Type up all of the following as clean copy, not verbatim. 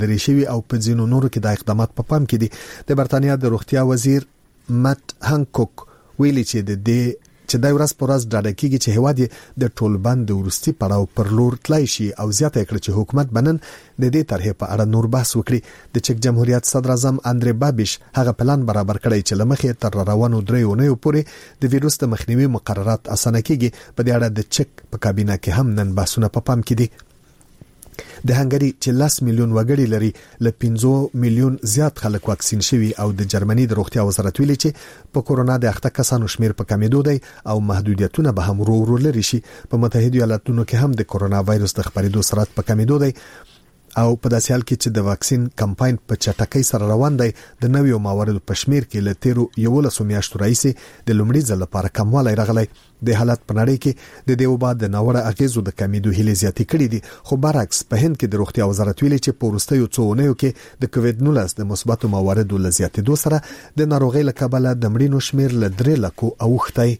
ریشوي او په ځینو نورو کې د اقدامات په پام کې دي. د برتانیا د روغتیا وزیر مټ هانکوک ویلي چې د دې چې د ورځ پر ورځ ډاډه کیږي چې هواد د ټولبند د ورستي پړاو پر لور تلای شي او زیاته کړ چې حکومت بنن د دې طرحې په اړه نور بحث وکړي. د چک جمهوریت صدر اعظم اندری بابیش هغه پلان برابر کړی چې لمخې تر روانو 3 اونیو پورې د ویروس د مخنیوي مقررات اسانه کیږي. په دې اړه د چک په کابینه کې هم نن بحثونه په پام کې دي. د هنګری چې 10 میلیون وګړي لري ل 15 میلیون زیات خلک واکسین شوي او د جرمني د روغتیا وزارت ویلي چې په کورونا د اخته کسانو شمیر په کمیدو دی او محدودیتونه به هم ورو لري شي. په متحده ایالاتونو کې هم د کورونا وایروس د خپرېدو سرعت په کمیدو دی او په داسې حال کې چې د واکسین کمپاین په چټکۍ سره روان دی. د نویو مواردو په شمیر کې ل 13 میاشتو راځي د لومړي ځل لپاره کموالی راغلی. د حالت په نړۍ کې د دیو بعد د ناوړه اغیزو د کمیدو هلي زیاتې کړې دي. خو برعکس په هند کې د روغتیا وزارت ویلي چې په وروستیو 2 اونیو کې د کووډ 19 د مثبتو مواردو ل زیاتېدو سره د ناروغۍ له کبله د مړینو شمیر ل 3 لکو اوښتی.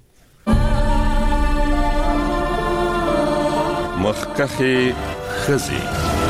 مخکخي خزي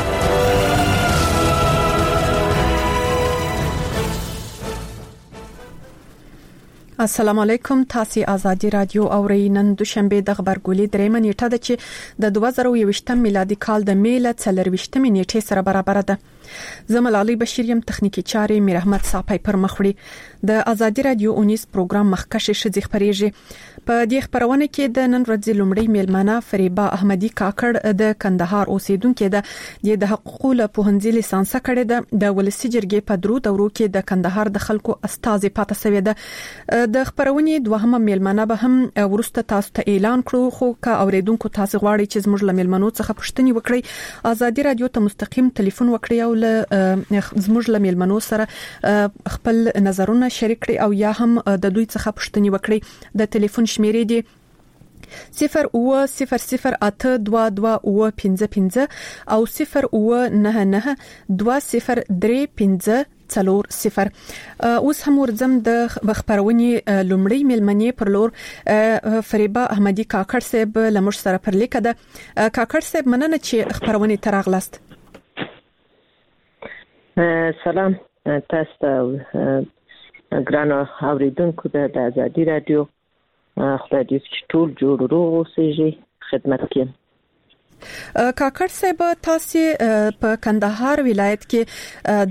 السلام علیکم. تاسو آزادی رادیو اورئ. نن دوشنبه د خبرګولې 3 نیټه ده چې د 2020 میلادي کال د میله 24 نیټه سره برابر ده. زمل علي بشیر يم تخنیکی چاري میر احمد صاحب پر مخوړي. د آزادی رادیو 19 پروګرام مخکشه شذ خبريږي. په دې خبرونه کې د نن ورځې لومړی میلمنه فریبا احمدی کاکړ د کندهار اوسیدونکو ده. د حقوقو له پوهنځي لیسانس کړي ده. د ولسی جرګې په درو دورو کې د کندهار د خلکو استازي پاتې سوی ده. د خبرونې دوهمه میلمنه به هم ورسته تاسو ته اعلان کړو. خو کا اوریدونکو تاسو غواړي چې زموږ له میلمنو څخه پوښتنه وکړي آزادی رادیو ته مستقیم ټلیفون وکړي او زموږ له میلمنو سره خپل نظرونه شریک کړي او یا هم د دوی څخه پوښتنه وکړي. د ټلیفون شمیرې دي 080082255 او 0992035 اوس هم ورځم د خبرونې لومړی میلمنې پر لور فریبا احمدی کاکړ صاحب لمر سره پر لیکه ده. کاکړ صاحب مننه چې خبرونې تراغلاست. سلام تاسو ته ګرانو اوریدونکو د آزادی رادیو خدای دې چې ټول جوړ روغ اوسئ. خدمت کې کاکړ صاحب تاسو په کندهار ولایت کې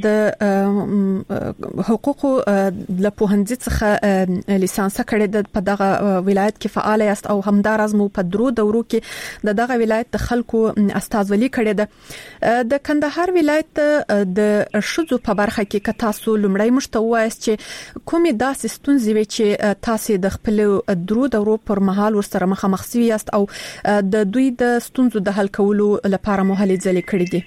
د حقوقو له پوهنځي څخه لیسانس کړی د په دغه ولایت کې فعال یاست او همدارز مو په درو دورو کې دغه ولایت د خلکو استازولي کړی ده. د کندهار ولایت د شذو په برخه کې تاسو لومړی مشتوایست چې کومې داسې ستونزې وي چې تاسو د خپل درو دورو پر مهال ورسره مخامخ شوي یاست او د دوی د ستونزو د حل کولو لپاره مو هلې ځلې کړې دي.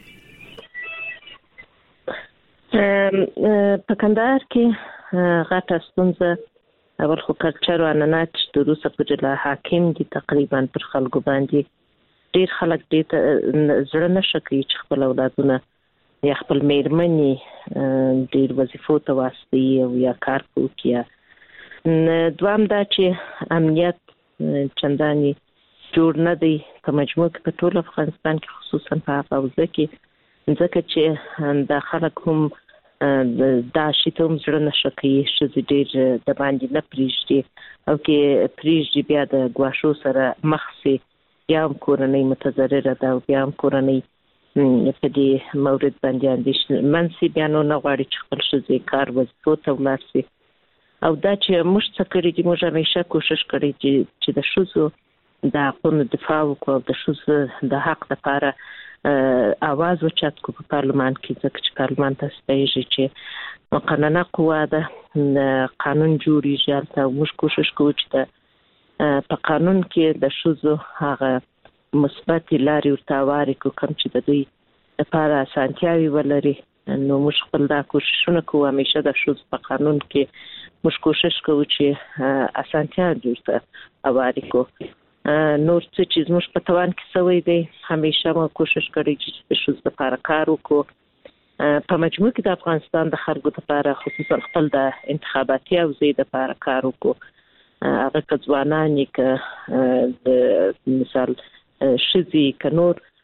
په کندهار کې غټه ستونزه اول خو کلچر او عنعنات د روسه په جلا حاکم دي. تقریبا پر خلکو باندې ډیر خلک دې زړه نشکي چې خپل اولادونه یا خپل میرمنې ډیر وظیفو ته واسطي او یا کار کوي. دوام دا چې امنیت چنداني جوړ نه دی په مجموع کې په ټول افغانستان کې خصوصا په حوزه کې ځکه چې د خلک هم دا شیتوم زړه نشکي چې ډیر د باندې نه پریږدي او کې پریږدي بیا د ګواښو سره مخ سي یا کورنۍ متضرره ده او بیا کورنۍ په دې مورد باندې اندېښنه منسي بیا نو نه غواړي چې خپل شذې کار وظیفو ته ولاړ سي. او دا چې موږ څه کړی دي موږ همیشه کوشش کړی چې د شذو د حقونو دفاع وکړو د شذو د حق لپاره आवाज وچت کو په پارلمان کې ځکه چې پارلمان ته ستایي چې قانوني قوه ده قانون جوړیږي او موږ کوشش کوو چې په قانون کې د شذو هغه مثبت لارې ورتاواري کو کوم چې د دوی لپاره اسانتیاوي ولري. نو موږ خپل دا کوششونه کوو همیشه د شذو په قانون کې موږ کوشش کوو چې اسانتیا جوړه اواري کو. نور څه چې موږ په توان کې سوي دي همیشه مو کوشش کړی چې د شذو لپاره کار وکړو. په مجموع کې د افغانستان د خلکو لپاره خصوصا خپل د انتخاباتي او زید لپاره کار وکړو. هغه ځوانان کې د مثال شذي کنور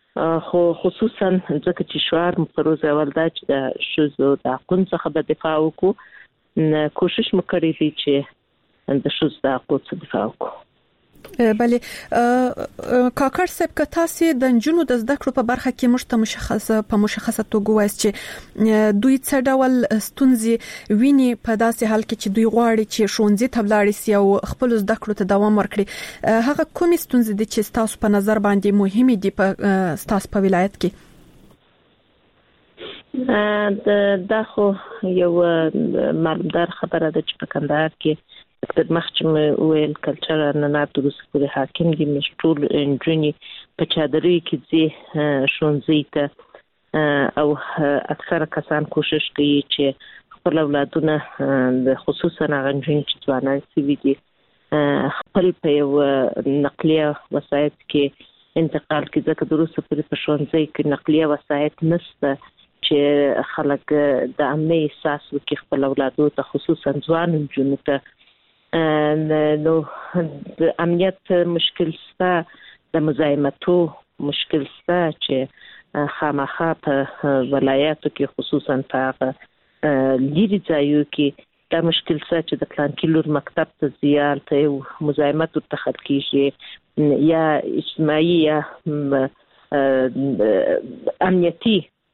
خو خصوصا ځکه چې شعار مفروض اول دا چې د شوزو د حقوقو څخه به دفاع وکړو کوشش وکړي چې د شوزو د حقوقو دفاع وکړو. بله کاکړ صاحب که تاسو د جنونو د زده کړو په برخه کې مشخصه توګه وایي چې دوی څه ډول ستونزې ویني په داسې حال کې چې دوی غواړي چې ښوونځي ته ولاړ شي او خپل زده کړو ته دوام ورکړي، هغه کومې ستونزې دي چې تاسو په نظر باندې مهمه دي په تاسو په ولایت کې؟ دا خو یو معلومدار خبره ده چې په کندهار کې د مخچم ویل کلچر نه تاسو پورې حاکم دي مشټول انجنی په چادرې کې چې شونځي ته او اکثره کسان کوشش کوي چې خپل اولادونه د خصوصا غنجین چې ځوانان سوي دي خپل په یو نقلیه وسایط کې انتقال کې ځکه دروسه پورې په شونځي کې نقلیه وسایط نشته چې خلک د امني احساس وکړي خپل اولادو ته خصوصا ځوان جنونو ته نو د امنیت مشکل ستا د مزاحمتو مشکل ستا چې خامخا په ولایاتو کې خصوصا په لیري ځایو کې دا مشکل ستا چې د پلان کې لور مکتب ته زیال ته مزاحمت ورته خلق کیږي یا اجتماعي یا امنیتي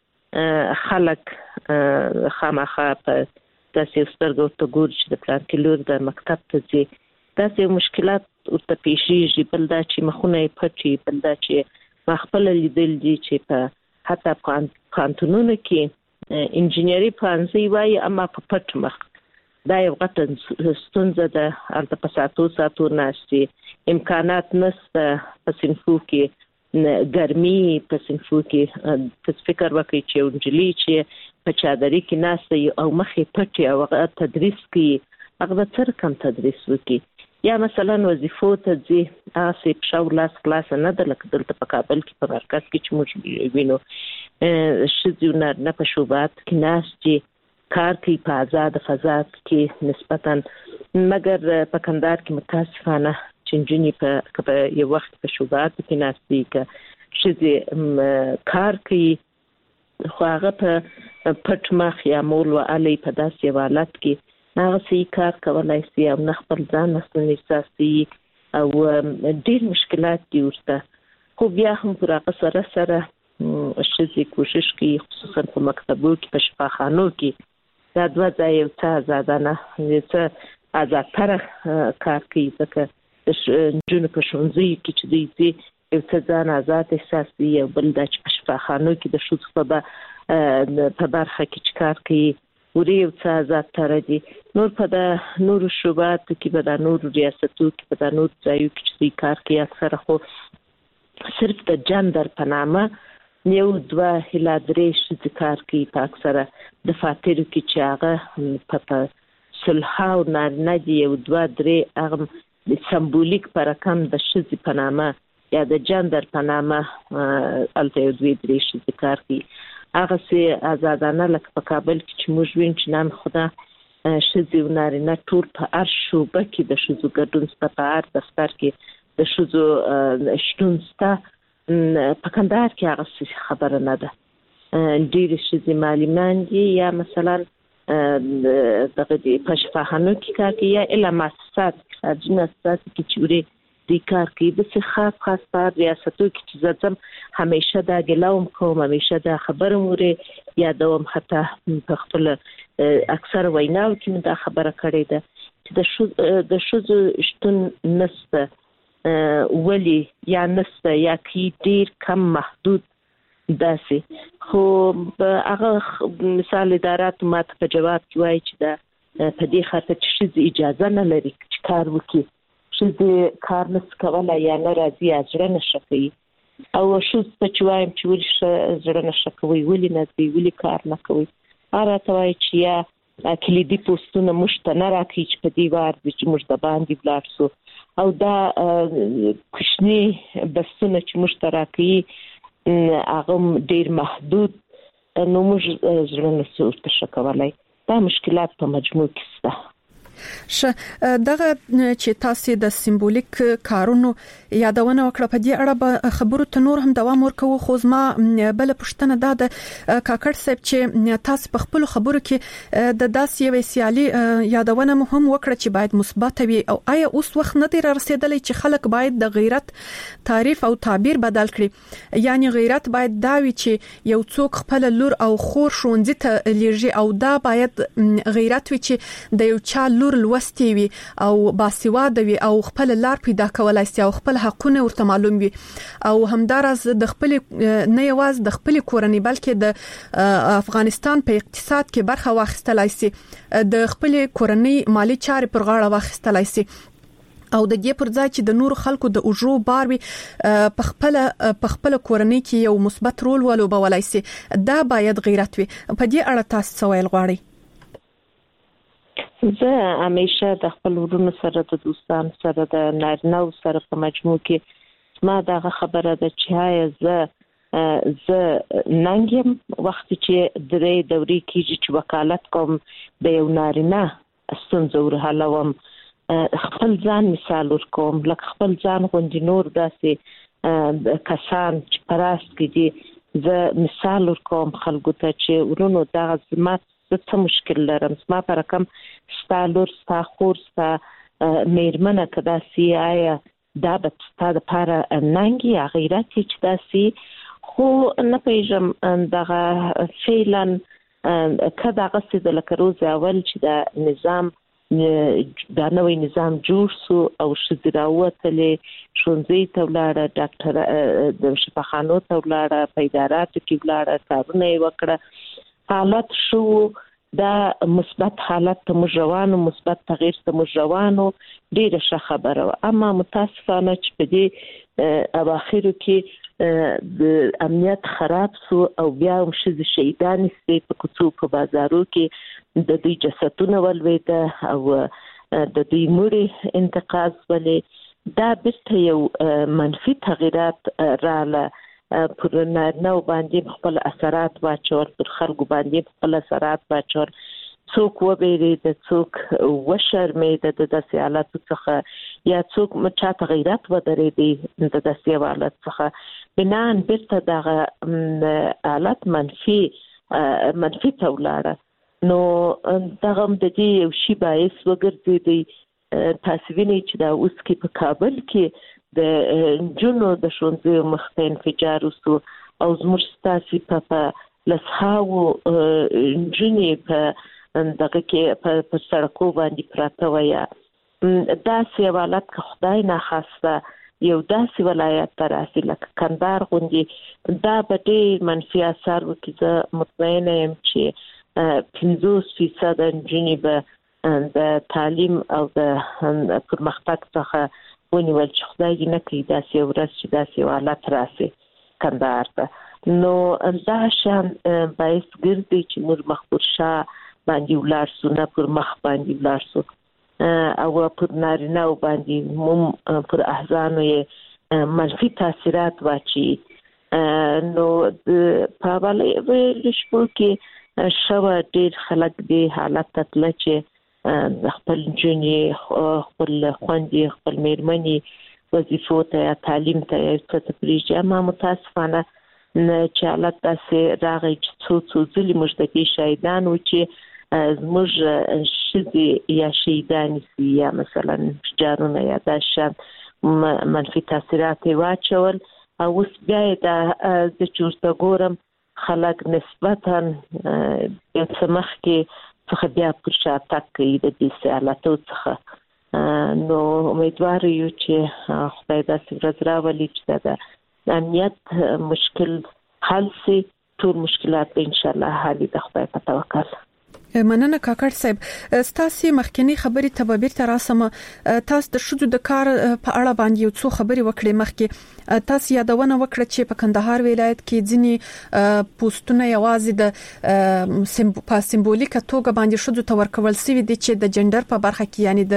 خلق خامخا په تاسو سترګو ته ګورئ چې د پلان کې لور د مکتب ته ځي تاسو مشکلات ورته پیښیږي بل دا چې مخونه پټي بل دا چې خپل لیدل دي چې په حتی کانتونونو کې انجینری پانځي وایي اما په پټ مخ دا یو غټه ستونزه ده البته په ساتو ناشتي امکانات نشته په صنفو کې ګرمي په صنفو کې تاسو فکر وکړئ چې انجلي چې په چادرې کې ناشته او مخې پټي او هغه تدریس کوي هغه څر کم تدریس وکړي یا مثلا وظیفو ته ځي هغه په لاس کلاس نه ده لکه دلته په کابل کې په مرکز کې چې موږ وینو ښځې نه په شوبات کې ناشتي کار کوي په آزاد فضا کې نسبتا مګر په کندهار کې متاسفانه چنجنی په یو وخت په شوبات کې ناشتي کې ښځې کار کوي خو هغه په پټ مخ یا مول و علي په داسې حالت کې هغه سي کار کولای شي او نه خپل ځان مسؤل احساسي او ډېر مشکلات دي ورته خو بیا هم پر هغه سره شې کوشش کوي خصوصا په مکتبو کې په شفاخانو کې دا دوه ځای یو څه آزادانه څه آزادتر کار کوي ځکه د جنونو په ښوونځي کې چې دوی یو څه ځان آزاد احساسي او بل دا چې په شفاخانو کې د ښځو په برخه کې چې کار کوي ورې یو څه آزادتر دي نور په د نورو شوباتو کې په د نورو ریاستو کې په د نورو ځایو کې چې دوی کار کوي اکثره خو صرف د جندر په نامه یو دوه هلا درې ښځې کار کوي په اکثره دفاترو کې چې هغه په صلحاو نارینه دي یو دوه درې هغه د سمبولیک په رقم د ښځې په نامه یا د جندر په نامه الته یو دوی درې ښځې کار کوي هغه سي آزادانه لکه په کابل کې چې موږ وین چې نن خدا ښځې او نارینه ټول په هر شوبه کې د ښځو ګډون سته په هر دفتر کې د ښځو شتون سته په کندهار کې هغه خبره نه ده ډېرې ښځې معلمان دي یا مثلا دغه په شفاخانو کې کار کوي یا اله مؤسسات خارجي مؤسسات کې چې د کار کوي د خاص په ریاستو کې چې ځم همیشه دا ګلوم کوم همیشه دا خبره مورې یا دوم حتی په خپل اکثر ویناو کې دا خبره کړې ده چې د شوزو شتون نسته ولی یا نسته یا کې ډیر کم محدود داسې خو هغه مثال ادارات ماته په جواب کې وایي چې دا په دې خاطر چې اجازه نه لري چې کار وکړي چې کار نس کولای یا ناراضي اجر نشه کوي او شو چې وایم چې ولې زړه نشه کوي ولې نه دی ولې کار نه کوي هغه توای چې یا کلیدي پوسټونه مشته راکړي چې په دې وار چې موږ د باندې بلارسو او دا کوشنی بسونه چې مشترکي هغه ډیر محدود نو موږ زړه نسو تشکولای دا مشکلات په مجموع کې سته دغه چې تاسو د سمبولیک کارونو یادونه وکړه په دې اړه به خبرو ته نور هم دوام ورکوو خو زما بل پښتنه ده د کاکړ صاحب چې تاسو په خپل خبرو کې د داسې یو سیالي یادونه مهم وکړه چې باید مثبت وي او آیا اوس وخت نه دی رسیدلی چې خلک باید د غیرت تعریف او تعبیر بدل کړي یعنی غیرت باید دا وي چې یو څوک خپل لور او خور شونځي ته لیږي او دا باید غیرت وي چې د یو چا لور لوستي وي او باسواده وي او خپل لار پیدا کولای شي او خپل حقونه ورته معلوم وي او همدارس د خپل نه یواز د خپل کورنۍ بلکې د افغانستان په اقتصاد کې برخه واخیستلای شي د خپل کورنۍ مالی چارې پر غاړه واخیستلای شي او د دې پر ځای چې د نور خلکو د اجرو بار وي په خپل کورنۍ کې یو مثبت رول ولوبولای شي دا باید غیرت وي په دې اړه تاسو څه ویل غواړئ زه همیشه د خپل ورونو سره د دوستان سره د نارینه سره په مجموع کې ما دغه خبره ده چې زه ننګم وخت چې درې دوري کېږي چې وکالت کوم د یو نارینه ستونزه ورحلوم خپل ځان مثال ورکوم لکه خپل ځان غوندې نور داسې کسان چې پراست کې دي زه مثال ورکوم خلکو ته چې ورونو دغه زما څه مشکل لرم زما پر رقم ستا لور ستا خور ستا میرمنه کدا سی آیا دا به ستا د پاره ننګي یا غیرت چې دا سی خو نه پیژم دغه فعلا کدا غسد لکه روز اول چې دا نظام دا نوې نظام جوړ سو او شذراوتلې شونځي ته ولاړه ډاکټر د شفاخانو ته ولاړه پیدارات کې ولاړه کارونه وکړه حالت شو دا مثبت حالت ته مجروانو مثبت تغییر ته مجروانو ډیره ښه خبره اما متاسفانه چې په دې اواخرو کې د امنیت خراب سو او بیا هم شهیدان سي په کوڅو په بازارو کې د دې جسدونه ولويده او د دې مړي انتقاض ولې دا بیرته یو منفي تغیرات رااله پر نو باندې خپل اثرات واچول پر خلکو باندې خپل اثرات واچول څوک وبېری د څوک وشرمې د داسې حالت څخه یا څوک مچاته غیرت ودرې دي د داسې حالت څخه بنان بیرته دغه حالت منفي تولاړه نو دغه د دې یو شی باعث وګرځي تاسو وینئ چې دا اوس کې په کابل کې د جنو د شونځي مخته انفجار وسو او زموږ ستاسي په لسهاو جنې په دغه کې په سړکو باندې پراته ویا دا سیوالات که خدای نه خواسته یو داسې ولایت تراسي لکه کندهار غوندي دا به ډېر منفي اثر وکړي زه مطمئنه یم چې 50% جنې به د تعلیم او د پرمختګ څخه ونیول چې خدای نه کوي داسې ورځ چې داسې حالت راسي کندهار ته نو دا شان باعث ګرځي چې موږ مخبر شاه باندې ولاړ سو نه پر مخ باندې ولاړ سو او پر نارینه باندې مم پر احزانو یې منفي تاثیرات واچي نو په باندې ورشپو کې شو ډېر خلک دې حالت ته تل چې خپل جنې خپل خوندې خپل میرمنې وظیفو ته یا تعلیم ته څه تپریږي اما متاسفانه چې حالت داسې راغی چې څو ځلې موږ د دې شهیدان و چې زموږ ښځې یا شهیدانې سي یا مثلا جارونه یا دا شان منفي تاثیرات یې واچول او اوس بیا یې د چورته ګورم خلک نسبتا یو څه مخکې څخه بیا پر شاتګ کوي د دې حالاتو څخه نو امیدوار یو چې خدای داسې ورځ راولي چې د امنیت مشکل حل شي ټول مشکلات به ان شاء الله حل د خدای په توکل مننه کاکړ صاحب ستاسو مخکنی خبري تبابیر تر اسمه تاسو د شذو د کار په اړه باندې یو څو خبري وکړې مخکې تاسو یادونه وکړه چې په کندهار ولایت کې ځینی پوسټونه یوازې د سمبولیکه توګه باندې شذو ته ورکول سوي دي چې د جندر په برخه کې یعنی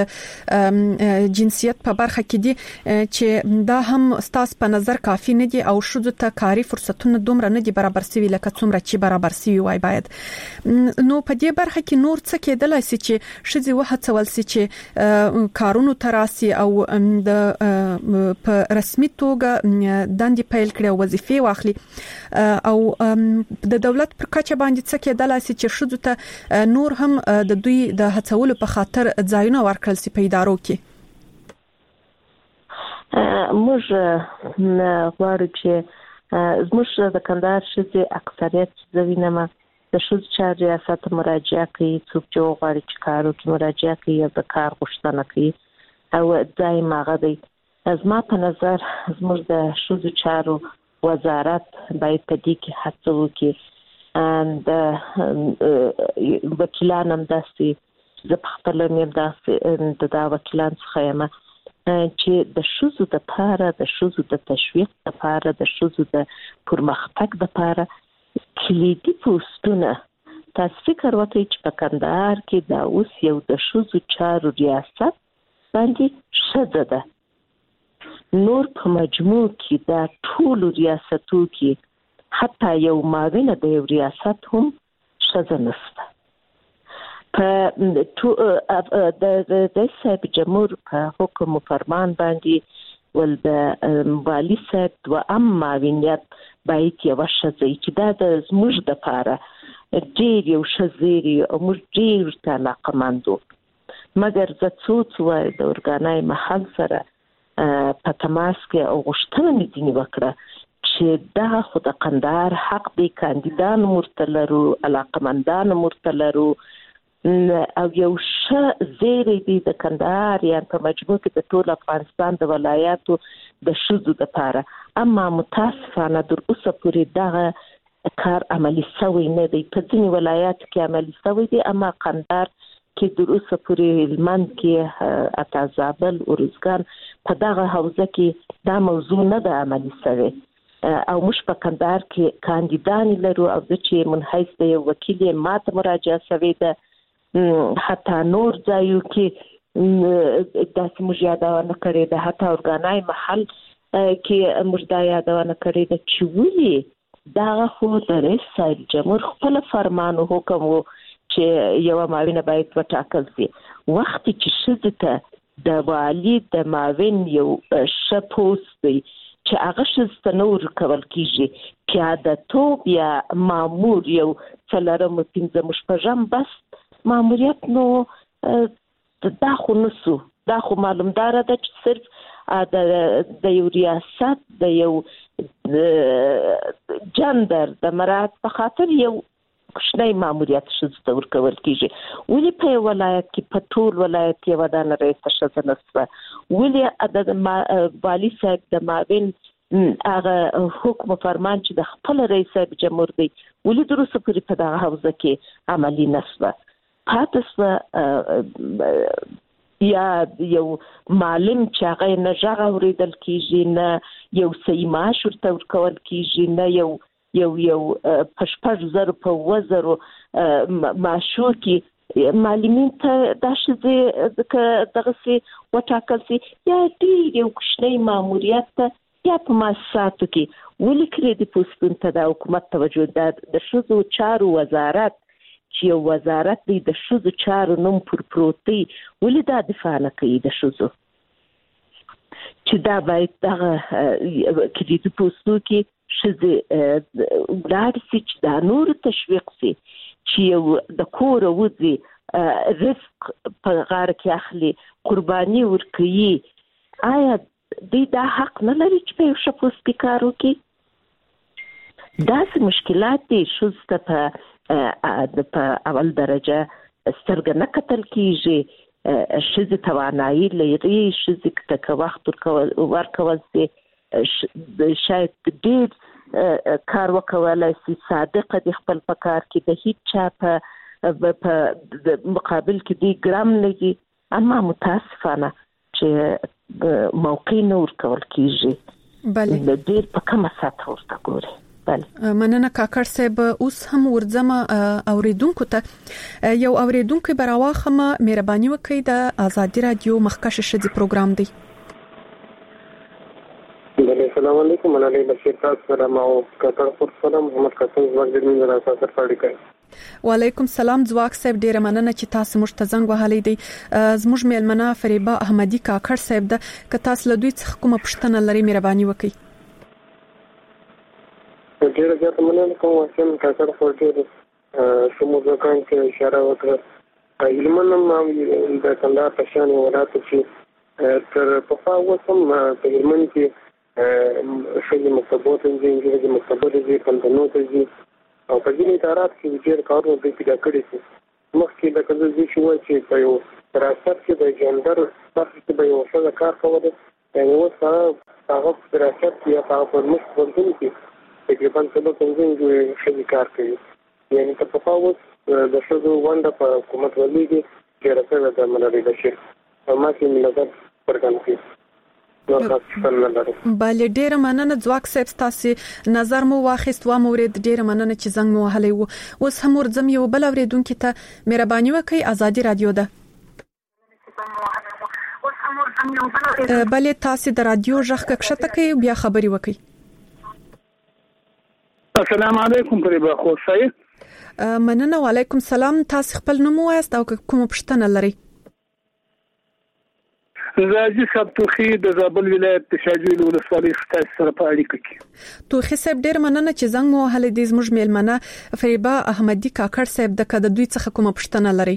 د جنسیت په برخه کې دي چې دا هم ستاسو په نظر کافي نه دي او شذو ته کاری فرصتونه دومره نه دي برابر سوي لکه څومره چې برابر سوي وای باید نو په دې برخه کې نور څه کېدلای شي چې شذي وهڅول شي چې کارونو تراسي او د په رسمي توګه دندې پیل کړي وظیفې واخلي او د دولت پر کچه باندې څه کېدلای شي چې شذو ته نور هم د دوی د هڅولو په خاطر ځایونه ورکړل شي په ادارو کې. موږ غواړو چې زموږ د کندهار شذي اکثریت زوینه د شذو چارې ریاست مراجعه کوي، څوک چې غواړي چې کارو کې مراجعه کوي یا د کار غوښتنه کوي او ځای ماغه دی. زما په نظر زموږ د شذو چارو وزارت باید په دې کې هڅه وکړي د وکیلان هم داسې زه په خپل مې داسې د وکیلان څخه یم چې د شذو د لپاره د شذو د تشویق لپاره د شذو د پرمختګ لپاره کلیدي پوسټونه تاسو فکر وکړئ چې په کندهار کې دا اوس یو د شذو چارو ریاست باندې شذ ده. نور په مجموع کې دا ټول ریاستو کې حتی یو معاون د یو ریاست هم شذ نشته. په د صاحب جمهور په حکم فرمان باندې ول د والی صاحب و معاونیت باید یو شذ چې دا د زموږ د لپاره ډیر یو شذيري او موږ ډیر علاقمندو، مګر زه څو د اورګانای محل سره په تماس کې او غوښتنه مې ځینې وکړه چې دا خو د کندهار حق دی، کاندیدان مرتلرو، علاقمندان مرتلرو او یو زیری دی د کندهار یا په مجموع کې د ټول افغانستان د ولایاتو د شذو لپاره. اما متاسفانه در اوسه پورې دغه کار عملی شوی نه دی. په ځینې ولایاتو کې عملی شوی دی، اما کندهار کې در اوسه پورې هلمند کې اتا زابل ارزګان په دغه حوزه کې دا موضوع نه ده عملی شوی او موږ په کندهار کې کاندیدان لرو او د چې منحیث د یو وکیل ماته مراجعه شوی ده. حتی نور ځایو کې داسې موږ یادونه کړې ده، حتی اورګانای محل کې موږ دا یادونه کړې ده چې ولې دا خو د رئیس صاحب جمهور خپل فرمان او حکم وو چې یو معاون باید وټاکل شي. وخت چې شذ ته د والی د معاون یو شپوس دی چې هغه شذ ته نور کول کیږي، پیاده توب یا مامور یو څلرم پنځم شپږم بس ماموریت نو دا خو نسو، دا خو معلومدار ده چې صرف د یو ریاست د یو جندر د مراد په خاطر یو کوچنی ماموریت شذ ته ورکول کیږي. ولې په ولایت کې په ټول ولایت یو دانه رئیس شذ نشته؟ ولې د والی صاحب د معاون هغه حکم فرمان چې د خپل رئیس صاحب جمهور دی ولې دروسه پوری په دغه حوزه کې عملی نشته؟ پاتې یا یو معلم چې هغه نه ژغ اوریدل کیږي، نه یو صحیح معاش ورته ورکول کیږي، نه یو پشپړ زر په وزرو معاشو کې معلمین ته دا شذ دغه سي وټاکل سي یا ډیر یو کوچنی ماموریت ته یا په مؤسساتو کې ولې کړي د پوسټون ته د حکومت توجه ده. د شذو چارو وزارت چې یو وزارت دی د شذو چارو نوم پر پروتي ولې دا دفاع نه کوي د شذو چې دا باید دغه کلیدي پوسټو کې شذ ولادي چې دا نور تشویق سي چې یو د کور وځي رزق په غار کې اخلي قرباني ورکوي. آیا دا حق نه لري چې په یو شپوس کې کار وکړي؟ داسې مشکلات دي شذ ته په اول درجه سترګه نه کتل کیږي. شذ توانایي لري، شذ ته وخت ورکول سي شاید ډېر کار وکولای سي، صادق دي خپل په کار کې، د هیڅ چا په مقابل کې دی ګرام لګي، اما متاسفانه چې موقع نه ورکول کیږي. بله ډېر په کومه ساته ورته ګوري. مننه کاکړ صاحب. اوس هم ورځم اوریدونکو ته یو اوریدونکو براواخمه مهرباني وکړئ د آزادي رادیو مخکښ شذي پروګرام دی. السلام علیکم. انا بشیر تاسو سره ما کاکړ پر سلام محمد قاسم زوړ د مين راځه سره پړی کوي. وعلیکم سلام ځواک صاحب، ډیره مننه چې تاسو موږ ته زنګ وهلی دی. زموږ میلمنه فریبا احمدی کاکړ صاحب ده، که تاسو له دوی څخه کومه پوښتنه لرئ مهرباني وکړئ. ډیره زیاته مننه کوم چې کاکړ فورټیر سموږه کان کې اشاره وکړه. علماً د کندهار په شان ولایت کې تر پخوا وسم په علماً کې شګي مکتبوت انجینری مکتبوت دي پندنوت دي او په دې ادارات کې ډېر کارونه د پیدا کړی دي. مخکې د کله چې شو چې په یو راست کې د جندر پخې کې به یو څه کار کوله، یعنی اوس هغه په راست کې هغه په مخ ورته کې تقریبا څه د څنګه شګي کار کوي. یعنی په پخوا د شګو ونده په حکومت ولېږي چې راځي د منلې بشي او ما کې ملګر پرګان کې بله ډیره مننه ځواک صاحب، تاسو نظر مو واخیست و مورید ډیره مننه چې زنګ مو وهلی وو. اوس هم ورځم یو بل اوریدونکو ته مهرباني وکړئ. ازادي رادیو ده. بله تاسو د رادیو ژغ کښته کوي بیا خبري وکړئ. السلام علیکم فریبا خو صحیح مننه. وعلیکم سلام. تاسو خپل نوم وایست او کوم پوښتنه لرئ؟ زاجي صاحب توخي د زابل ولایت د شاجویل ولسوالۍ سره په اړیکه کې. توخي صاحب ډیر مننه چې زنګ مو وهلی دی. زموږ میلمنه فریبا احمدی کاکړ صاحب د کده دوی څخه کومه پوښتنه لري؟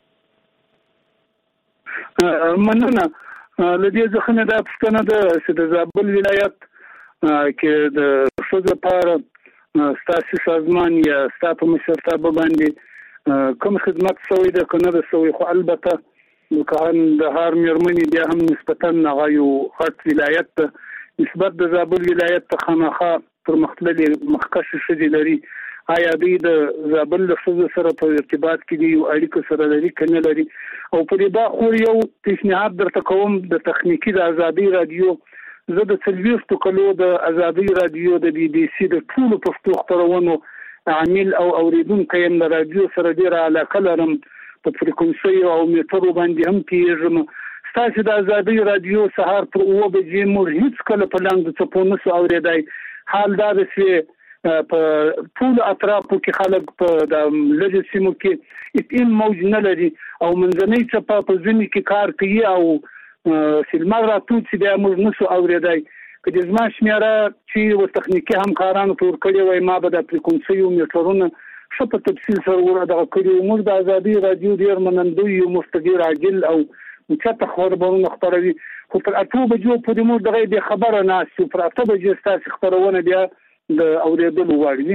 مننه. لدې ځخه نه د پښتنه د زابل ولایت کې د ښځو لپاره ستاسو سازمان یا ستاسو مشرتابه باندې کوم خدمت شوی ده کنه د شوی، خو البته کان د هر میرمنې بیا هم نسبتاً هغه یو خاص ولایت نسبت د زابل ولایت ته خامخا پر مختلفي مخکش شدي لري. آیا دوی د زابل له ښځو سره په ارتباط کې دي او اړیکو سره لري کنه لري؟ او په دې باخو یو پیشنهاد درته کوم د تخنیکی د ازادي رادیو، زه د 40 کلو د ازادي رادیو د بي بي سي د ټولو پښتو خبرونو عامل او اوریدونکو یم د رادیو سره ډیره علاقه لرم. په فریکونسي او میټرو باندې هم پیژم. ستاسو د ازادي رادیو سهار پر 9 بجې مور هیڅ کله په لاندې څه پونه سو اوریدای. حال دا چې په ټول اطرافو کې خلک په د لږ سیمو کې اتم موج نه لري او منځنۍ څه په ځینې کې کار کوي او سلمال راتو چې د موږ نسو اوریدای. که د زما شمیره چې و تخنیکی همکارانو تور کړی وای ما به د فریکونسي او میټرونو څه په تفصیل سره ورته کړی. موږ د ازادي رادیو ډیر منندوی او مستقیر عاجل او مچته خبرونه خبروي، خو پر 8 بجو پورې موږ دغه به خبره نه شو. پر 8 بجې ستاسو خبرونه بیا د اوریدلو وړي.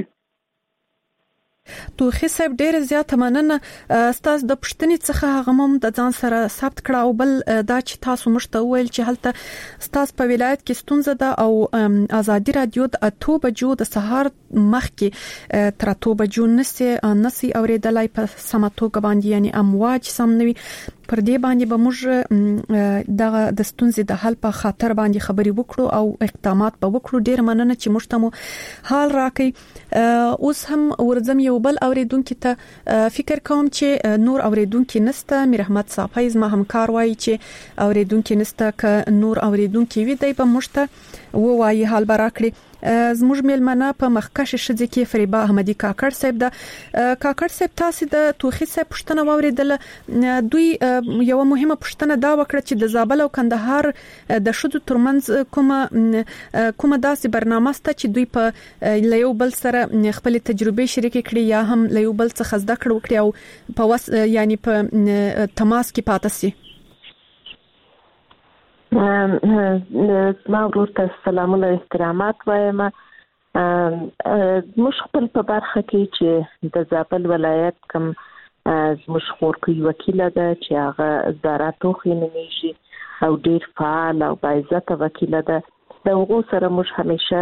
توخي صاحب ډیر زیات مننه. تاسو د پښتني څخه هغه مم د ځان سره ثبت کړه او بل دا چې تاسو مشته ویل چې هلته تاسو په ولایت کې ستونزه ده او ازادي رادیو د 8 بجو د سهار مخکې تر 8 بجو نسی اوریدلای په سماتوګ باندې، یعنی امواج سم نوي. پر دې باندې به موږ د ستونزې د حل په خاطر باندې خبري وکړو او اقدامات به وکړو. ډیر مننه چې موږ ته مو حال راکړي. اوس هم ورځم یو بل اوریدونکو ته فکر کوم چې نور اوریدونکو نسته. میر احمد صافی زما همکار وایي چې اوریدونکو نسته، ک نور اوریدونکو وي دی به موږ ته وایي حال براکړي. زموږ میلمنه په مخکش شذ کې فریبا احمدی کاکړ صاحب ده. کاکړ صاحب تاسو د توخي صاحب پښتنه واوریدل. دوی یو مهمه پښتنه دا وکړه چې د زابل او کندهار د شذو ترمنځ کومه داسې برنامه ست چې دوی په لیو بل سره خپل تجربه شریک کړي یا هم لیو بل څخه زده کړو کړي او په یعنی په تماس کې پاتې سي. ما ورته سلامونه احترامات وایم. موږ خپل په برخه کې چې د زابل ولایت کوم زموږ خورکوي وکیل ده چې هغه زارا توخي نومیږي او ډیر فعال او باعزته وکیل ده. د هغو سره موږ همیشه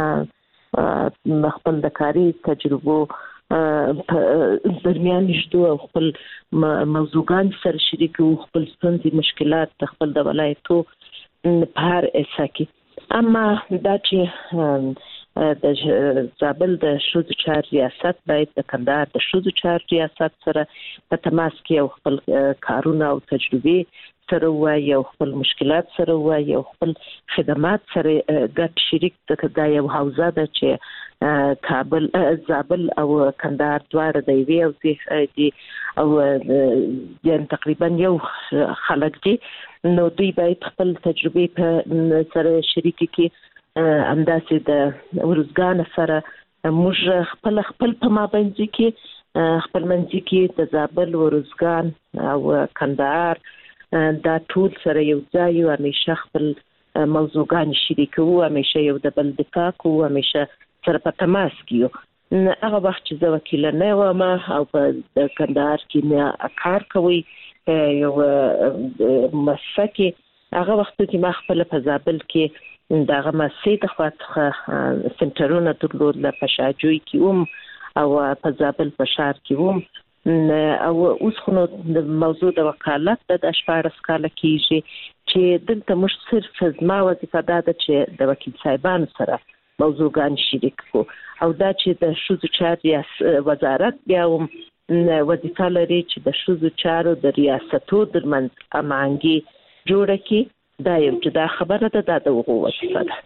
خپل د کاري تجربو درمیان نشدو او خپل موضوعان سره شریکو، خپل ستونزې مشکلات خپل د ولایتو په هر اساس کې. اما دا چې د زابل د شوزو چار ریاست باید د کندهار د شوزو چار ریاست سره په تماس کې او خپل کارونه او تجربه سره وایي او خپل مشکلات سره وایي او خپل خدمات سره ګډ شریک د یو حوزه ده چې کابل زابل او کندهار دواړه د وی او دي او د تقریبا یو خلک دي نو دوی باید خپل تجربه په سره شریک کړي انداسې د ورزګان سره موږ خپل په مابينځ کې خپل منځ کې د زابل ورزګان او کندهار دا ټول سره یو ځای او همیشه خپل موضوعګان شریکو همیشه یو د بل دفاع کوو همیشه سره په تماس کې هغه وخت چې زه وکیل نه وم او په کندهار کې نه کار کوي یو مسکه هغه وخت چې ما خپل په زابل کې دغه مسجد خواته سنټرونه درلود له پشاجوي کې او په زابل په شهر کې او اوس خو د موضوع د وکالت د اشپارس کاله کېږي چې دلته مش صرف زما وظیفه ده چې د وکیل صاحبانو سره موضوعګان شریک کو او دا چې د شوزو چارو وزارت بیا وظیفه لري چې د شوزو چارو د ریاستو درمنځ امانګي جوړه کی دا یو چې دا خبره ده د وغوښته ده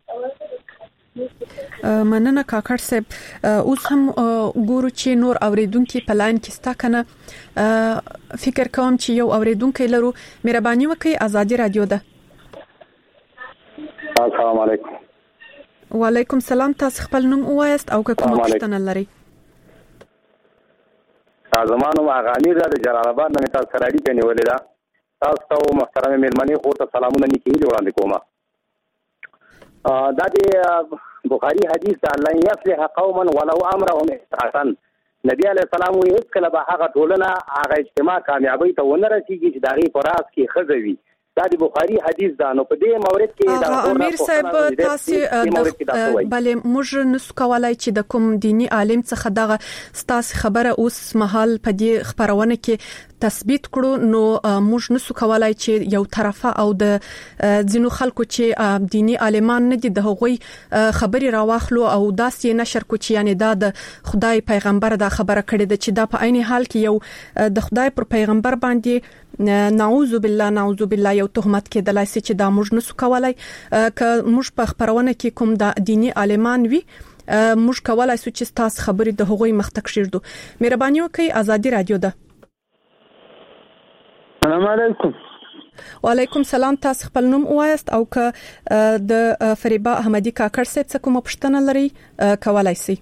مننه کاکړ صاحب اوس هم ګورو چې نور اوریدونکو په لاین کې ستا کنه فکر کوم چې یو اوریدونکو لرو مهرباني وکړئ ازادي رادیو ده السلام علیکم وعلیکم السلام تاسو خپل نوم وایست او کومه پوښتنه لرئ زمانو اغانی د جلال آباد نه تاسو سره اړیکه نیولې ده تاسو ته محترم مېلمنې خو ته سلامونه نیکي وړاندې کوم دا د بخاری حدیث الله یصلح قوما ولو امرهم احسن نبی علیہ السلام وی هیڅ کله به هغه ټولنه هغه اجتماع کامیابی ته ونه رسیږي چې دغه پراس کې خزوي دا د بخاری حدیث ده نو په دې مورد کې دا امیر صاحب تاسو بلې موږ نسو کولای چې د کوم دینی عالم څخه دغه ستاسو خبره اوس مهال په دې خبرونه کې تثبیت کړو نو موږ نسو کولای چې یو طرفه او د ځینو خلکو چې دینی عالمان نه دي د هغوی خبري راواخلو او داسې نشر کو چې یعنی دا د خدای پیغمبر دا خبره کړې ده چې دا په عین حال کې یو د خدای پر پیغمبر باندې نعوذ بالله یو تهمت کېدلای شي چې دا موږ نسو کولای ک موږ په خبرونه کې کوم د دینی عالمان وي موږ کولای شو چې تاسو خبري د هغوی مختک شیردو مهرباني وکړئ ازادي رادیو ده السلام علیکم وعلیکم السلام تاسو خپل نوم وایست او ک د فریبا احمدی کاکړ صاحب څخه کوم پوښتنه لري کولای شي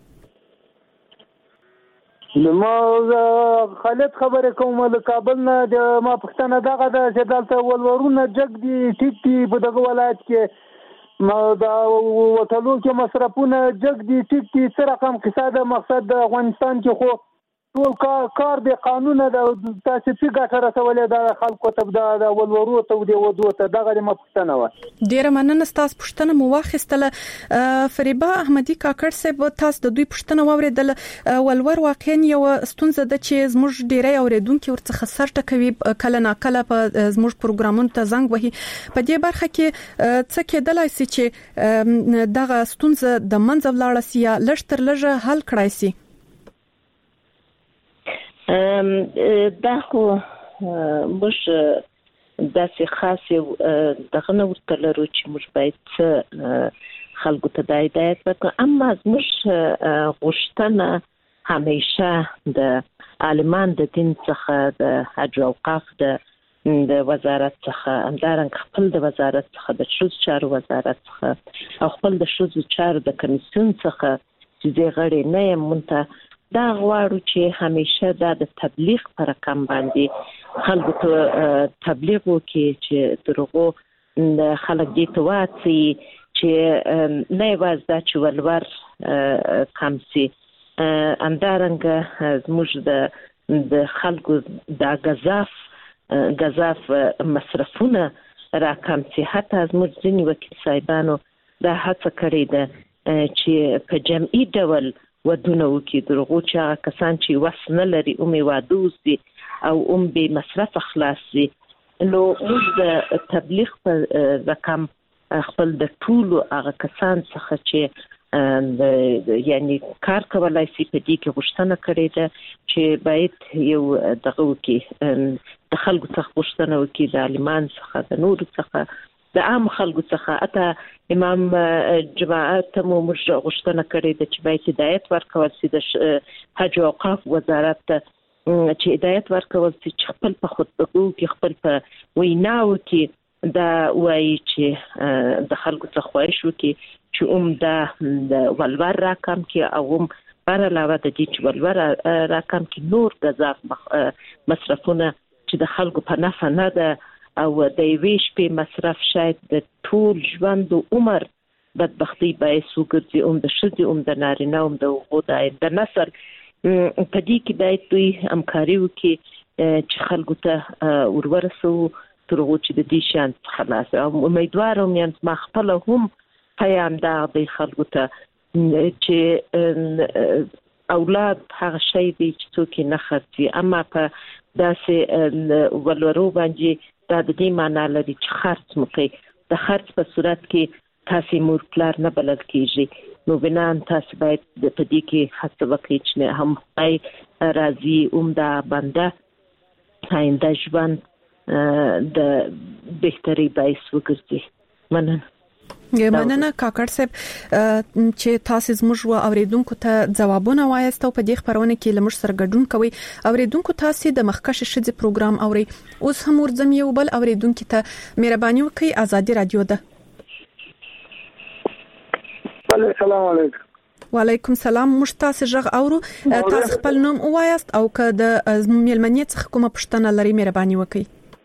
ما خالد خبره کوم د کابل نه د ما پښتنه دغه د دلته ولورونه جګ دي ټیټ دي په دغه ولایت کې ما دا وټلو کې مصرفونه جګ دي ټیټ دي څه رقم قصاد مقصد د افغانستان کې خو ټول کار د قانون د تاسو په ګټه رسولې د خلکو ته د ولورو ته د ودو ته دغه ما پښتنه و ډیر مننه تاسو پښتنه مو واخیستله فریبا احمدی کاکړ صاحب تاسو د دوی پښتنه واوریدل ولور واقعا یو ستونزه د چې زموږ ډیری اوریدونکو ورڅخه سرټه کوي کله نا کله په زموږ پروګرامونو ته زنګ وهي په دې برخه کې څه کېدلای شي چې دغه ستونزه د منځ ولاړه سي یا لږ تر لږه حل کړای شي دا خو مش داسې خاص دغه نو ورته لرو چې موږ باید خلکو ته د هدایت وکړو اما موږ غوښتنه همیشه د عالمان د دین څخه د حج او اوقاف د وزارت څخه همدارنګه خپل د وزارت څخه د شوزو چارو وزارت څخه او خپل د شوزو چارو د کمیسیون څخه چې غړي نه یم مونته دا غواړو چې همیشه دا د تبلیغ پر رقم باندې خلکو ته تبلیغ وکړي چې درغو خلک دې ته واڅي چې نه یوازې دا چې ولور کم سي همدارنګه زموږ د خلکو د غذاف مصرفونه راکم سي حتی زموږ ځینې وکیل صاحبانو دا هڅه کړې ده چې په جمعي ډول ودونه وکي درغو چې کسان چې وس نه لري او می وادوز دي او به مصرف خلاص دي نو موږ د تبلیغ په رقم خپل د ټولو هغه کسان څخه چې یعنی کار کولای شي په دې کې غوښتنه کړې ده چې باید یو دغه وکي د خلکو څخه غوښتنه وکي د عالمان څخه د نور څخه د عام خلکو څخه اته امام جماعت مو غوښتنه کړې ده چې باید هدایت ورکول شي د حج او اوقاف وزارت چې هدایت ورکول شي چې خپل په خطبو کې خپل په ویناو کې دا وایي چې د خلکو څخه خواهش وکي چې د ولور راکم کې او بر علاوه د دې چې ولور راکم کې نور غذا مصرفونه چې د خلکو په نفع نه ده او د ویش په مصرف شاید د ټول ژوند او عمر بدبختی باعث وګرځي د شذ د نارینه د غوډه د نسل په دې کې باید دوی همکاري وکړي چې خلکو ته ورورسو ترغو چې د دې شان خلاص او امیدوارم یم ما خپل هم پیام دا د خلکو ته چې اولاد هغه شی دی چې څوک نه خرڅي اما په داسې ولورو باندې دا د دې معنی لري چې خرڅ مکي د خرڅ په صورت کې تاسو مور پلار نه بلل کیږي نو بنان تاسو باید د پدې کې هڅه وکړئ چې هم پای راضي عمده بنده آینده ژوند د بهتري باعث وګرځي مننه کاکړ صاحب چې تاسو زموږ اوریدونکو ته ځوابونه وایستو په دې خبرونه کې لمر سره ګډون کوي اوریدونکو تاسو د مخکښ شذ پروګرام اوري اوس هم ورځم یو بل اوریدونکو ته مهرباني وکړئ ازادي رادیو ده السلام علیکم وعلیکم السلام مشتاق ژغ اورو تاسو خپل نوم وایست او که د میلمنیت څخه کومه پوښتنه لري مهرباني وکړئ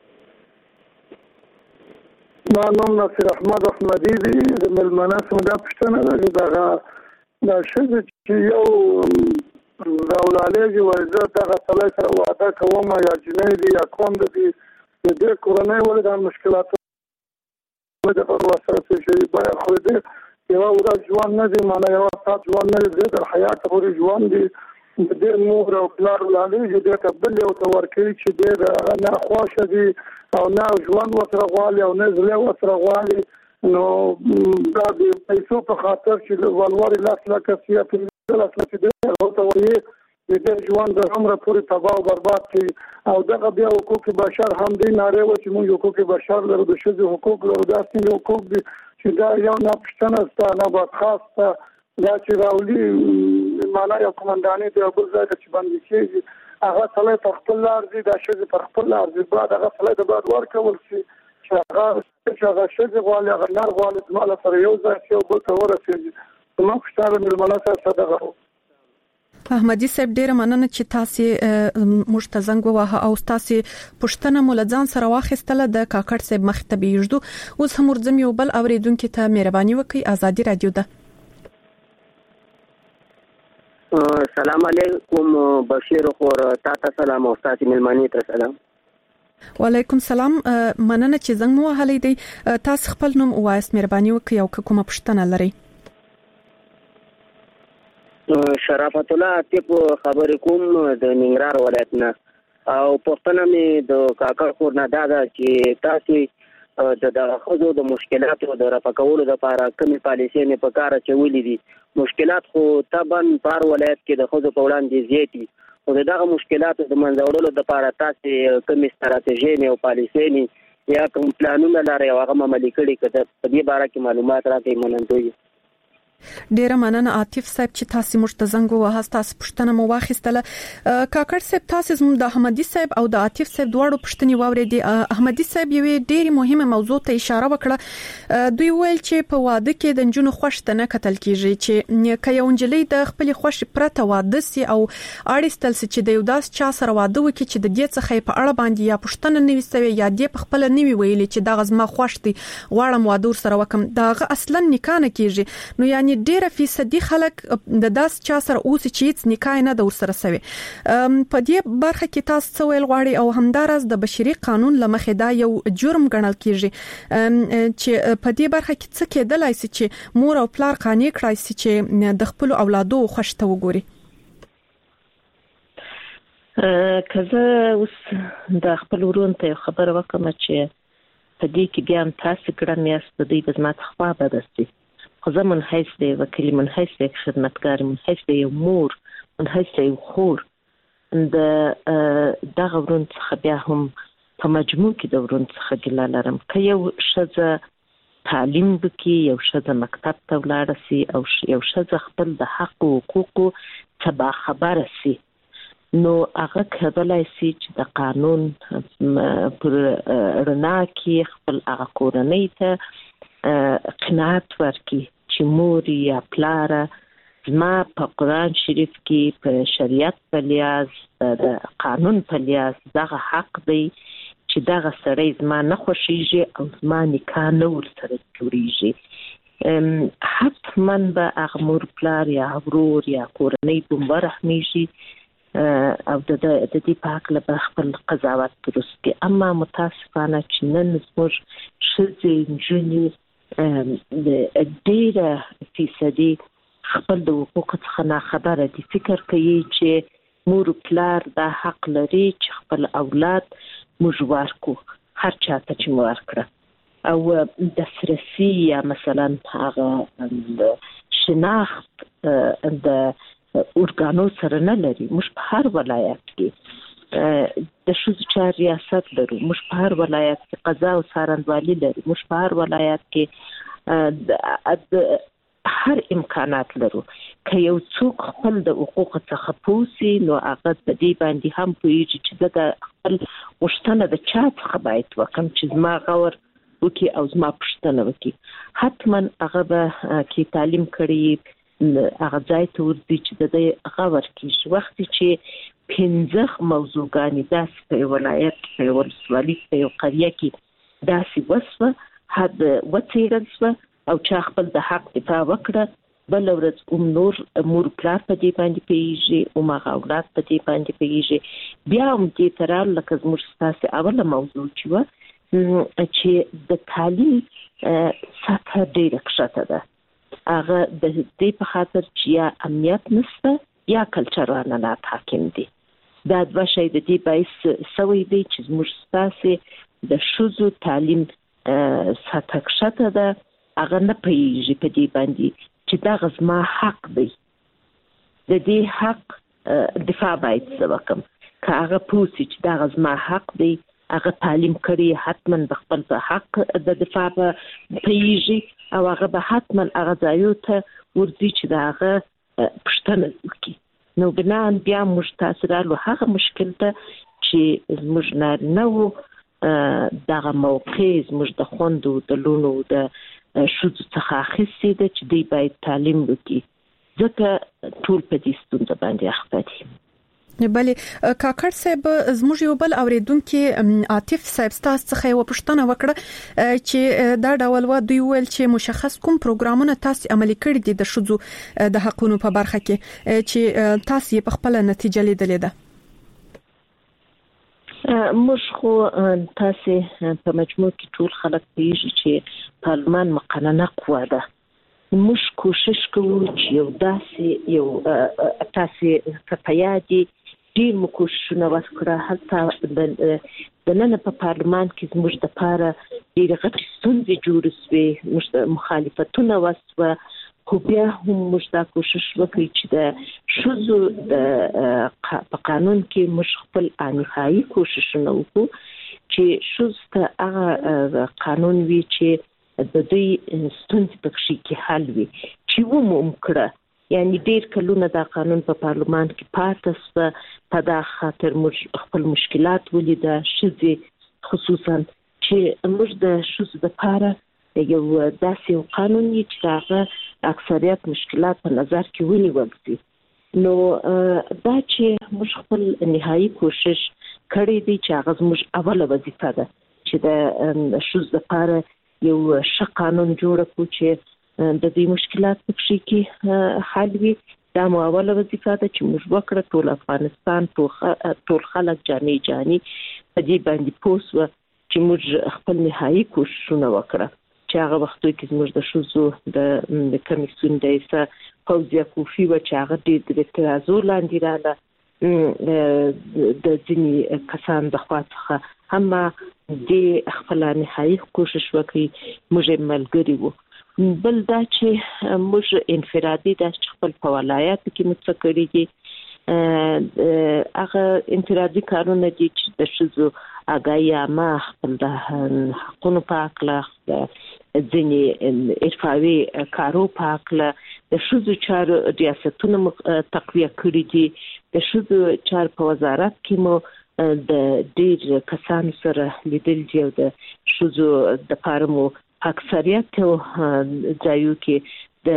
ما نوم نصیر احمد احمدی دی د ملمنه سمدا پښتنه دا شذ چې یو راولالېږي ورزه دغه سړی سره وعده کوم یا جنۍ دی یا کوم دی د دې کورنۍ ولې د مشکلات د وسره شي بیا خو دې یو ورځ ژوند نه دی معنی یو سات ژوند نه دی د حیات پورې ژوند دی د دې مور او پلار ولالېږي د قبل یو تورکې چې د نه خوښ دی او نه ژوند وسره غواړي او نه زله وسره غواړي نو دا د پیسو په خاطر چې ولور لاس لکه سیا په لاس لکه دی او ته وایي د دې ژوند د عمر پورې تباہ او برباد کی او دغه بیا حقوق بشر هم دی ناره و چې موږ حقوق بشر لرو د ښځو حقوق لرو داسې حقوق دي چې دا یو نه پښتنه ستانه به خاصه دا چې راولي معنا یو کمانډاني دی بل ځای چې باندې کېږي هغه سړی په خپل ارزي دا شذ په خپل ارزي بعد هغه سړی د بعد ورکول شي چې هغه شذ غواړي هغه نار غواړي مال سره یو ځای یو بل ته ورسېږي نو ښکاره ملمنه سره دغه احمدي صاحب ډیره مننه چې تاسو مشتزنګ وه او تاسو پښتنه مولځان سره واخیستله د کاکړ صاحب مخ ته بیږدو اوس هم ورځم یو بل اوریدونکو ته مهرباني وکړئ ازادي رادیو ده السلام علیکم بشیر خور تاسو سلام او تاسو ملمنی ته سلام وعلیکم السلام مننه چې زنګ مو هلي دی تاسو خپل نوم وایست مهرباني وکړئ او کومه پښتنه لري شرافت الله اتیب خبرې کوم د ننګرهار ولایت نه او پښتنه می د کاکړ خور نه دا چې تاسو د خزو د مشکلاتو د رفع کولو لپاره کومې پالیسۍ نه پکاره چولې دي مشکلات خو طبعا پر ولایت کې د خزو په وړاندې زیاتی او دغه مشکلاتو د منځورولو لپاره تاسو کومې ستراتیژي نه او پالیسۍ نه یا کوم پلانونه لري او هغه عملي کړي کده په دې باره کې معلومات راکړئ مننه ډیره مننه عاطف صاحب چې تاسو مشتزنګ وه تاسو پښتنه مو واخیستله کاکړ صاحب تاسو زموږ د احمدي صاحب او د عاطف صاحب دواړو پښتني واورېدي احمدي صاحب یو ډیره مهمه موضوع ته اشاره وکړه دوی ویل چې په واده کې د جنونو خوشته نه کتل کیږي چې کيو انجلۍ د خپل خوش پرته واده سي او اړیستل سي چې د یو داس چا سره واده وکړي چې د دې څخه په اړه باندې یا پښتنه نوي سوي یا دې په خپل نوي ویلي چې دا غزما خوشتي غواړم واده سره وکم دا اصلا نکاح نه کیږي نو یعنی ډیره فیصدي خلک د داس چا سره اوس چې هیڅ نکاح نه د ورسره سوي په دې برخه کې تاسو څه ویل غواړي او همدارس د بشري قانون لمخې دا یو جرم ګڼل کیږي چې په دې برخه کې څه کېدلای شي چې مور او پلار قانع کړای شي چې د خپل اولادو خوشته وګوري کزه اوس د خپل ورون ته خبر وکم چې په دې کې بیا تاسو کړم یاست د دې بزمات خوا بدستي خو زه من حیث د وکیل، من حیث د خدمتګار، من حیث د مور، من حیث د خور د دغه ورون څخه بیا هم په مجموع کې د ورون څخه ګیله لرم که یو ښځه تعلیم وکړي، یو ښځه مکتب ته ولاړه سي او یو ښځه خپل د حق او حقوقو څخه باخبره سي، نو هغه کولای سي چې د قانون پر رڼا کې خپل هغه کورنۍ ته قناعت ورکړي چې مور یا پلاره زما په قرآن شریف کې په شریعت په لحاظ د قانون په لحاظ دغه حق دی چې دغه سړی زما نه خوښیږي او زما نکاح نه ورسره جوړیږي. حتما به هغه مور پلار یا ورور یا کورنۍ دومره رحمیږي او د دې په هکله به خپل قضاوت درست کړي. اما متاسفانه چې نن زموږ ښځې نجونې ډېره فیصدي خپل د حقوقو څخه ناخبره دي، فکر کوي چې مور پلار دا حق لري چې خپل اولاد موږ ورکو هر چاته چې مو ورکړه، او دسترسي یا مثلا هغه شناخت د ارګانو سره نه لري. موږ په هر ولایت کې د ښځو چارو ریاست لرو، موږ په هر ولایت کې قضا او څارنوالي لرو، موږ په هر ولایت کې هر امکانات لرو. که یو څوک خپل د حقوق څخه پوسي نو هغه په دې باندې هم پوهیږي چې زه د خپل غوښتنه د چا څخه باید وکړم چې زما غور وکړي او زما پوښتنه وکړي. حتما هغه به کې تعلیم کړي هغه ځای ته ورځي چې د دې غور کېږي. وختي چې 15 موضوعګانې داسې په ولایت، په ولسوالي، په یو قریه کې داسې وسوه حد وڅېړل شوه او چا خپل د حق دفاع وکړه، بل ورځ نور مور پلار په دې باندې پیږي او هغه اولاد په دې باندې پیږي. بیا هم دې ترال لکه زموږ ستاسو اوله موضوع چې د تعلیم سطح ډېره کښته ده، هغه د دې په خاطر چې یا امنیت نشته یا کلچر عنعنات حاکم دي. دا دوه شی د دې باعث سوی دی چې زموږ ستاسو د ښځو تعلیم سطح کښته ده، هغه نه پیږي په دې باندې چې دا زما حق دی، د دې حق دفاع باید وکم. که هغه پوسی چې دا زما حق دی، هغه تعلیم کړي، حتما د خپل حق د دفاع پیږي او هغه به حتما هغه ځایو ته ورځي چې دا هغه پښتنه وکړي. نو بنان بیا موږ تاسو رالو هغه مشکل ته چې زموږ نه وو دغه موقع زموږ د خوندو د لونو د ښځو څخه اخیستې ده چې دوی باید تعلیم وکړي، ځکه ټول په دې ستونزه باندې اخته دي. بلې کاکړ صاحب، زموږ یو بل اوریدونکو عاطف صاحب تاسو څخه یو پوښتنه وکړه چې دا ډول و دوی ویل چې مشخص کوم پروګرامونه تاسو عملي کړی دي د ښځو د حقوقو په برخه کې چې تاسو په خپل نتیجه لیدلې ده. موږ خو تاسو په مجموع کې ټول خلک پیږي چې پارلمان مقننه قوه ده. موږ کوشش کوو چې یو داسې یو تاسو په یادي ډیر مو کوششونه وکړه، حتی د نن په پارلمان کې زموږ د پاره ډیر غټ ستونزې جوړې شوې، موږ مخالفتونه وسوه، خو بیا هم موږ دا کوشش وکړو چې د ښځو په قانون کې موږ خپل نهایي کوششونه وکړو چې ښځو ته هغه قانون وي چې د دوی ستونزې پکې کې حل وي چې ومو کړه. یعنی ډیر کلونه دا قانون په پارلمان کې پاتې شو، په دا خاطر موږ خپل مشکلات ولیده، ښځې خصوصا چې موږ د ښځو لپاره یو داسې قانون چې هغه اکثریت مشکلات په نظر کې ونیول شي. نو دا چې موږ خپل نهایي کوشش کړی دی چې هغه موږ اوله وظیفه ده چې د ښځو لپاره یو ښه قانون جوړ کړو چې د دې مشکلات په کې حل وي. دا مو اوله وظیفه ده چې موږ وکړو. ټول افغانستان ټول خلک جاني په دې باندې پوسوه چې موږ خپل نهایي کوششونه وکړو چې هغه وختو کې زموږ د ښځو د کمیسیون رئیسه فوزیه کوفي و چې هغه د اعتراضو لاندې راغله د ځینې کسان د خوا څخه هم د خپل نهایي کوشش وکړي. موږ ملګري وو بل دا چې موږ انفرادي د خپل په ولایت کې متکړي دي هغه انفرادي کارونه دي چې د شذو اګایا ما خپل د حقوقو په اړه ځینې ارفاوي کارو په اړه د شذو چارو ریاستونو تقویه کړې دي د شذو چارو په وزارت کې مو د ډېر کسان سره لیدل دي او د شذو د پارمو اکثریت ځایو کې د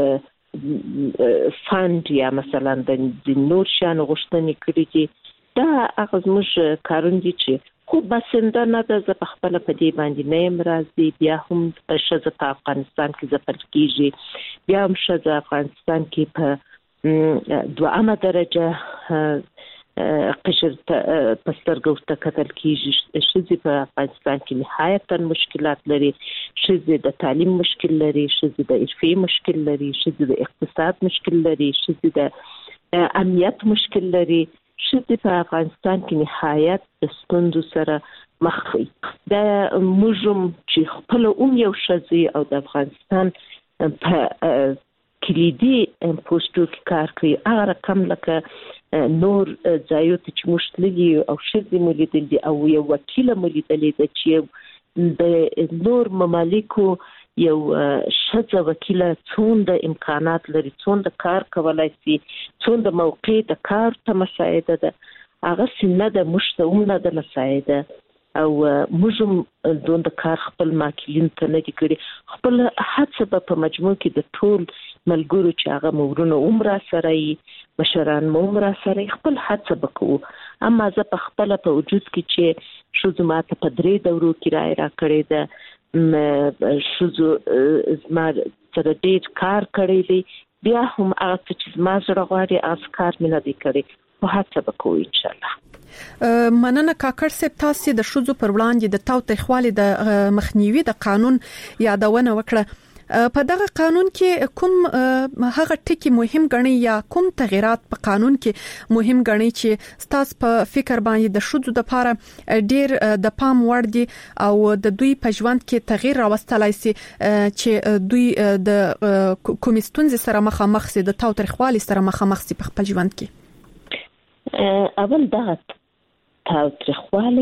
فاند یا مثلا د نور شان غوښتنې کړې دي دا هغه موږ کارون دي چې خو بسنده نه د خپل په دې باندې نه مرزي بیا هم شذ په افغانستان کې ځپل کیږي بیا هم شذ افغانستان کې په دوامه درجه قشر پسترګو ته کتل کیږي شذ په افغانستان کې نهایتا مشکلات لري شذ د تعلیم مشکل لري شذ د عرفي مشکل لري شذ د اقتصاد مشکل لري شذ د امنیت مشکل لري شذ په افغانستان کې نهایت ستوندو سره مخ دي د موږ چې خپل یو شذ او د افغانستان په کلیدي پوسټو کې کار کوي هغه رقم لکه نور ځایو ته چې مشتلي او شذ مولیدل دي او یو وکیل مولیدل دي چې د نور ممالکو یو شذ وکیل څومره امکانات لري څومره کار کولای شي څومره موقع د کار ته مساعده ده هغه سینه د مشتوم نه د مساعده او موږ دوی د کار خپل ماکلین ته نه کړی خپل حادثه په مجموع کې د ټول ملګرو چې هغه مورونه عمره سره مشران عمره سره خپل حادثه وکړو اما زه په خپل په وجود کې چې شذ ماته په 3 دورو کې را کړی ده شذ زما سره ډېر کار کړی دی بیا هم هغه چې زما سره غواړي افکار مې نه دي کړی په حادثه وکړو ان شاء الله مننه کاکړ صاحب تاسو د شذو پر وړاندې د تاوتریخوالي د مخنیوي د قانون یادونه وکړه په دغه قانون کې کوم هغه ټکي مهم ګڼي یا کوم تغیرات په قانون کې مهم ګڼي چې ستاسو په فکر باندې د شذو د لپاره ډیر د پام وړ دي او د دوی په ژوند کې تغییر راوستلای شي چې دوی د کومستون سره مخامخ سي د تاوتریخوالي سره مخامخ سي په خپل ژوند کې اول دا تاوتریخوالي